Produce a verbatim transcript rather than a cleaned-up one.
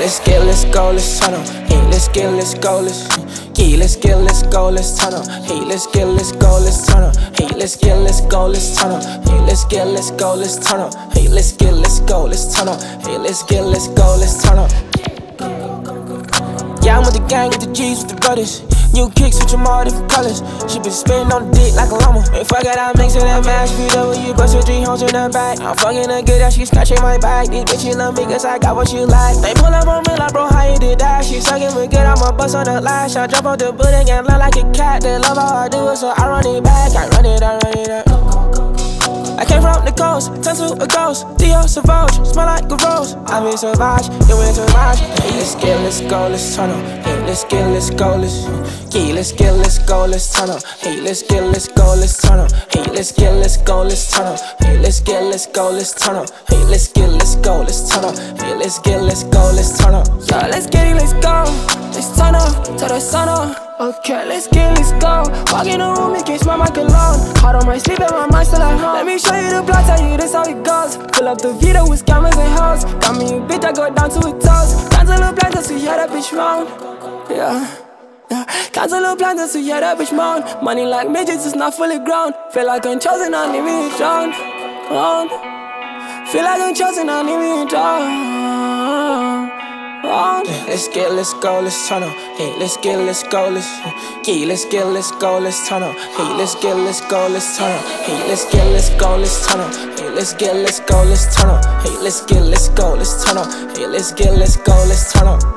let's get, let's go, let's turn up. Hey, let's get, let's go, let's. Yeah, let's get, let's go, let's turn up. Hey, let's get, let's go, let's turn up. Hey, let's get, let's go, let's turn up. Hey, let's get, let's go, let's turn up. Hey, let's get, let's go, let's turn up. Hey, let's get, let's go, let's turn up. Yeah, I'm with the gang, with the G's, with the brothers. New kicks with your all different colors. She been spinning on the dick like a llama. And fuck it, I'm mixing that mash. P W, bustin' three hoes in the back. I'm fucking her good that she scratching my back. These bitches love me cause I got what you like. They pull up on me like, bro, how you did that? She sucking me good, I'ma bust on the lash. I jump off the building and land like a cat. They love how I do it, so I run it back. I run it, I run it up. I came from the coast, turn to a ghost. Dio Savage, smell like a rose. I'm in Savage, you in Savage. Hey, let's get, let's go, let's turn up. Hey, let's get, let's go, let's. Yeah, let's get, let's go, let's turn up. Hey, let's get, let's go, let's turn up. Hey, let's get, let's go, let's turn up. Hey, let's get, let's go, let's turn up. Hey, let's get, let's go, let's turn up. Hey, let's get, let's go, let's turn up. Yeah, let's get it, let's go. Let's turn up till the sun up. Okay, let's get, let's go. Walk in the room, you can't smell my cologne. Hard on my sleep and my mind still at home. Let me show you the plot, tell you this how it goes. Fill up the Vita with scammers and hoes. Got me a bitch, I go down to her toes. Cancel the plans, so hear that bitch moan. Yeah, yeah. Cancel the plans, so hear that bitch moan. Money like midgets, it's not fully grown. Feel like I'm chosen, I need me a throne. Oh. Feel like I'm chosen, I need me a throne. Yeah, let's get, let's go, let's turn up. Hey, let's get, let's go, let's. Yeah, let's get, let's go, let's turn up. Hey, let's get, let's go, let's turn up. Hey, let's get, let's go, let's turn up. Hey, let's get, let's go, let's turn up. Hey, let's get, let's go, let's turn up. Hey, let's get, let's go, let's turn up.